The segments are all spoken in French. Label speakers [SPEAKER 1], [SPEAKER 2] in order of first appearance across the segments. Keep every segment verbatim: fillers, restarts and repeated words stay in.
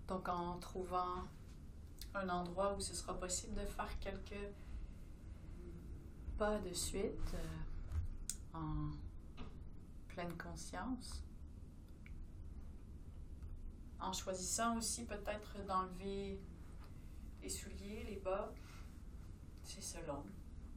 [SPEAKER 1] Donc en trouvant un endroit où ce sera possible de faire quelques pas de suite euh, en pleine conscience. En choisissant aussi peut-être d'enlever les souliers, les bas, c'est selon.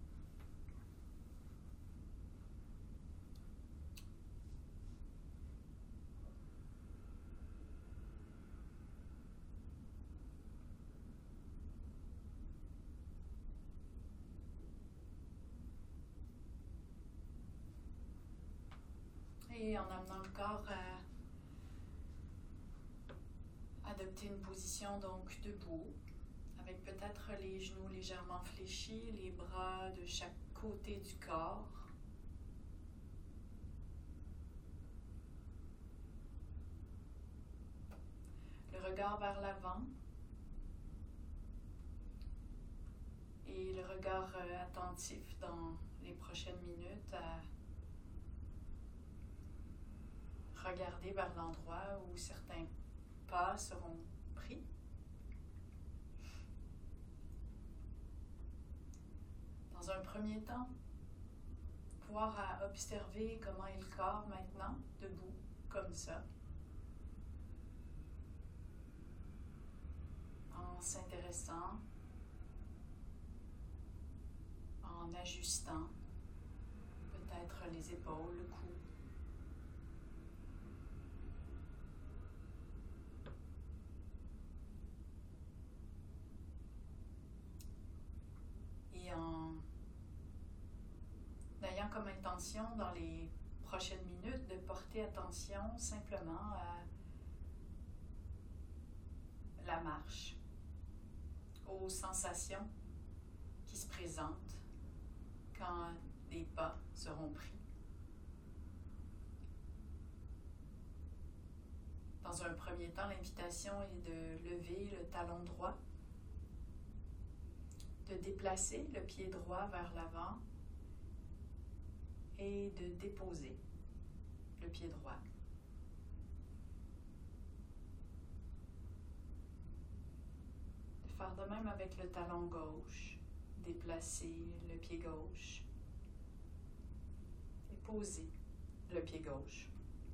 [SPEAKER 1] Et en amenant le corps à adopter une position donc debout, avec peut-être les genoux légèrement fléchis, les bras de chaque côté du corps. Le regard vers l'avant et le regard euh, attentif dans les prochaines minutes à regarder vers l'endroit où certains pas seront pris. Dans un premier temps, pouvoir à observer comment est le corps maintenant, debout, comme ça, en s'intéressant, en ajustant peut-être les épaules, le cou. Et en ayant comme intention dans les prochaines minutes de porter attention simplement à la marche, aux sensations qui se présentent quand des pas seront pris. Dans un premier temps, l'invitation est de lever le talon droit, de déplacer le pied droit vers l'avant et de déposer le pied droit. De faire de même avec le talon gauche, déplacer le pied gauche et poser le pied gauche.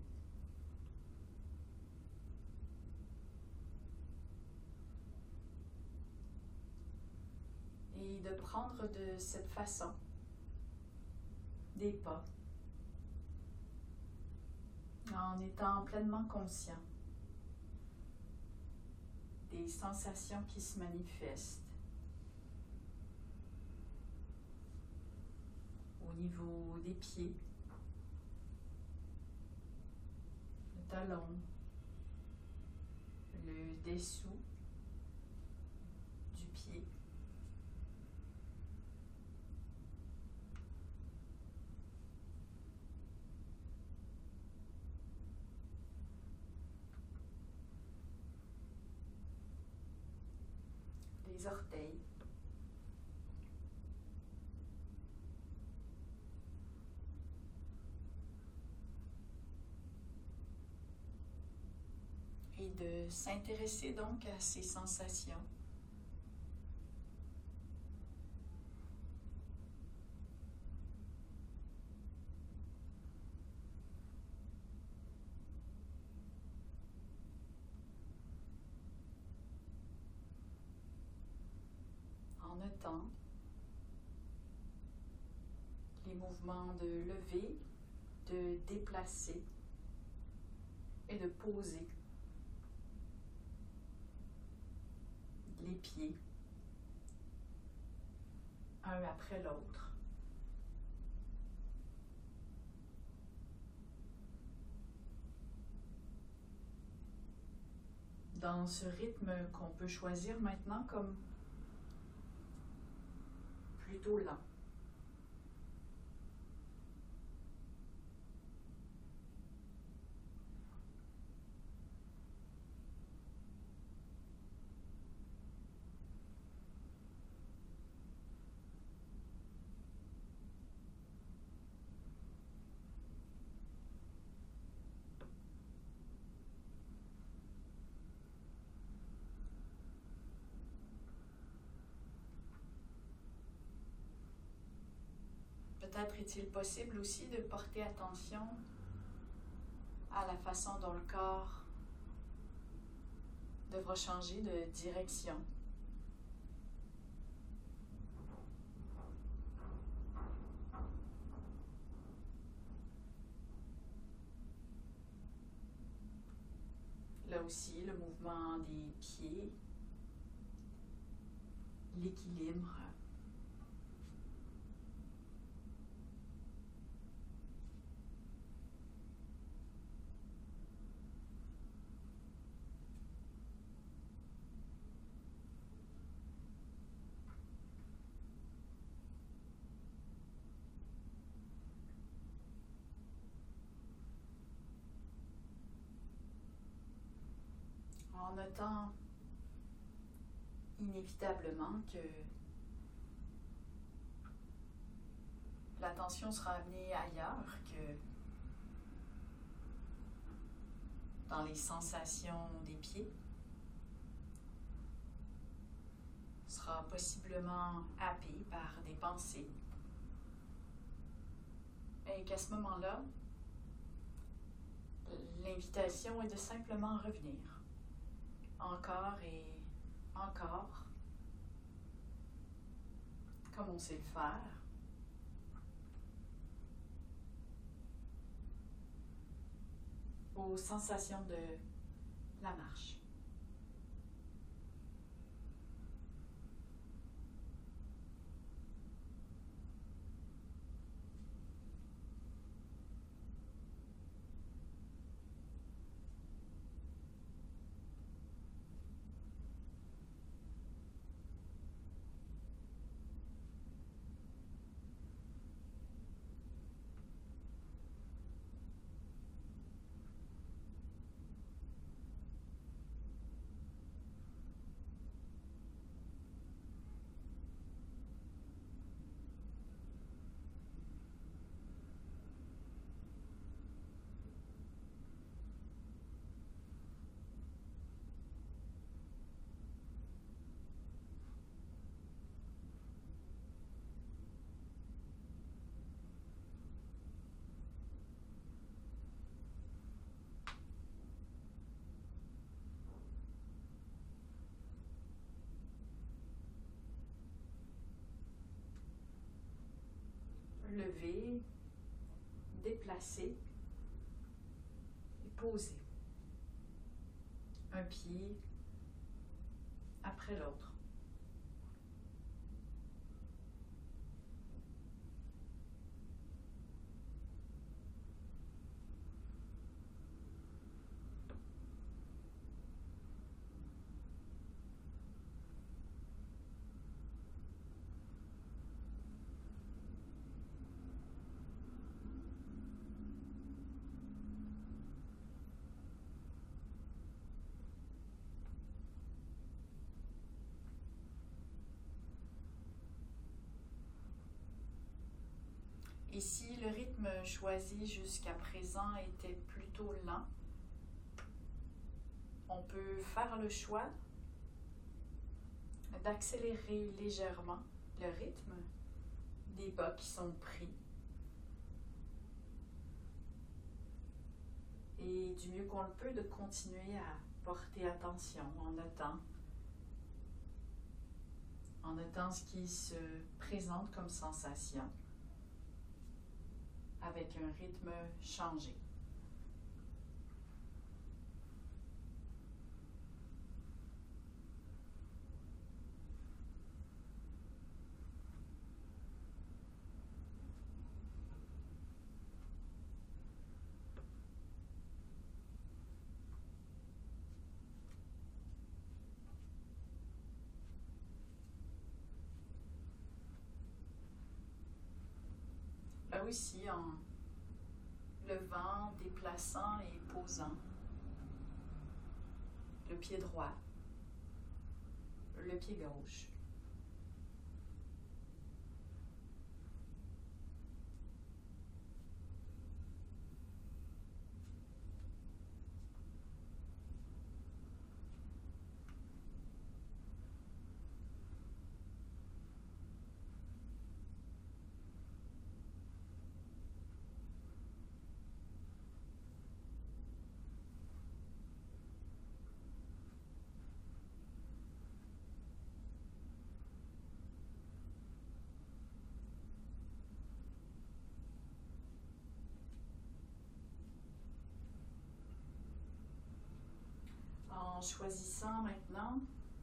[SPEAKER 1] Et de prendre de cette façon des pas en étant pleinement conscient des sensations qui se manifestent au niveau des pieds, le talon, le dessous du pied. Les orteils. Et de s'intéresser donc à ces sensations. En notant les mouvements de lever, de déplacer et de poser les pieds un après l'autre. Dans ce rythme qu'on peut choisir maintenant comme plutôt lent. peut-être est-il possible aussi de porter attention à la façon dont le corps devra changer de direction. Là aussi, le mouvement des pieds, l'équilibre. En notant inévitablement que l'attention sera amenée ailleurs que dans les sensations des pieds, sera possiblement happé par des pensées, et qu'à ce moment-là, l'invitation est de simplement revenir encore et encore, comme on sait le faire, aux sensations de la marche. Lever, déplacer et poser. Un pied après l'autre. Et si le rythme choisi jusqu'à présent était plutôt lent, on peut faire le choix d'accélérer légèrement le rythme des pas qui sont pris et du mieux qu'on le peut de continuer à porter attention en notant, en notant ce qui se présente comme sensation avec un rythme changé. Là aussi, en levant, déplaçant et posant le pied droit, le pied gauche. choisissant maintenant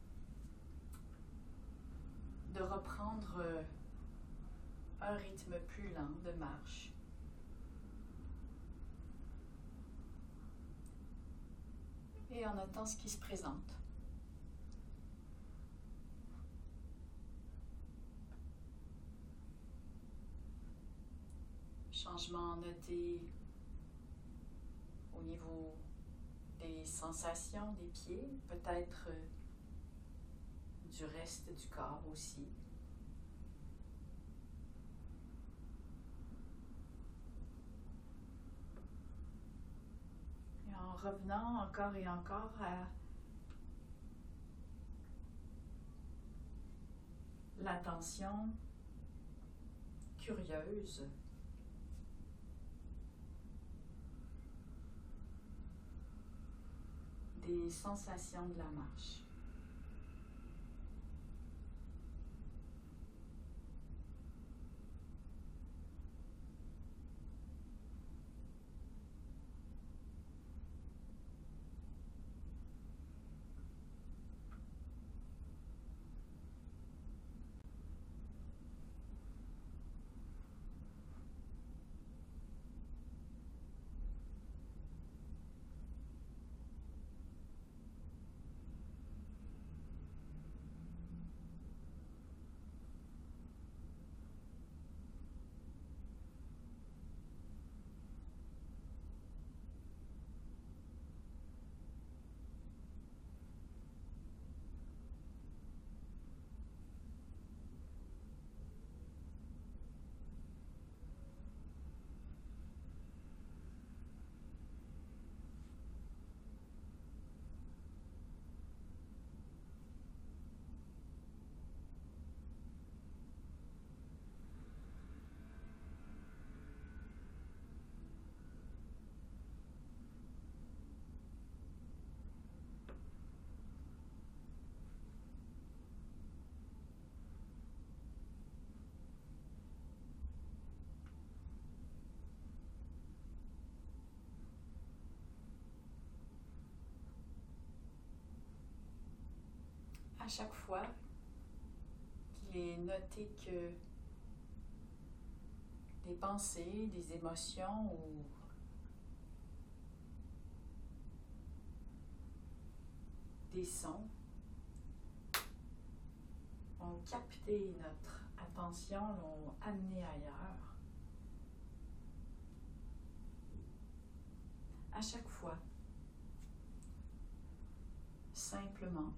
[SPEAKER 1] de reprendre un rythme plus lent de marche. Et en notant ce qui se présente. Changement noté au niveau des sensations des pieds, peut-être du reste du corps aussi. Et en revenant encore et encore à l'attention curieuse des sensations de la marche. À chaque fois qu'il est noté que des pensées, des émotions ou des sons ont capté notre attention, l'ont amené ailleurs. À chaque fois, simplement,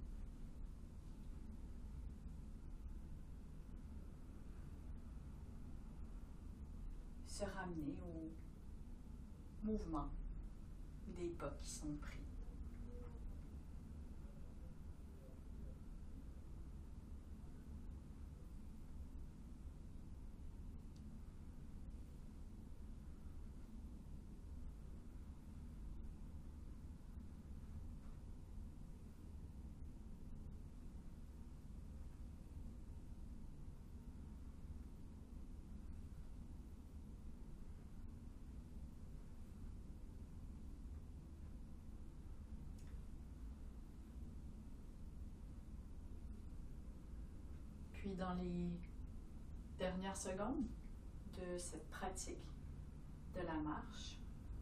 [SPEAKER 1] se ramener au mouvement des pas qui sont pris. Puis dans les dernières secondes de cette pratique de la marche,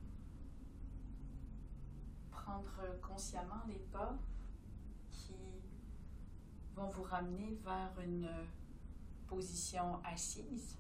[SPEAKER 1] prendre consciemment les pas qui vont vous ramener vers une position assise.